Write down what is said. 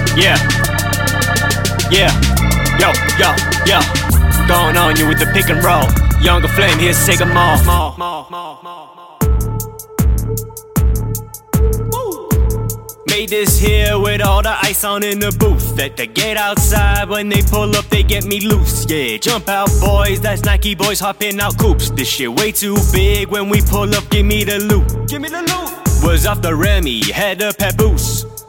Yeah, yeah, yo. Going on you with the pick and roll. Younger Flame, here's say them all. Made this here with all the ice on in the booth. At the gate outside, when they pull up, they get me loose. Yeah, jump out boys, that's Nike boys hopping out coops. This shit way too big, when we pull up, give me the loot. Was off the Remy, had a papoose.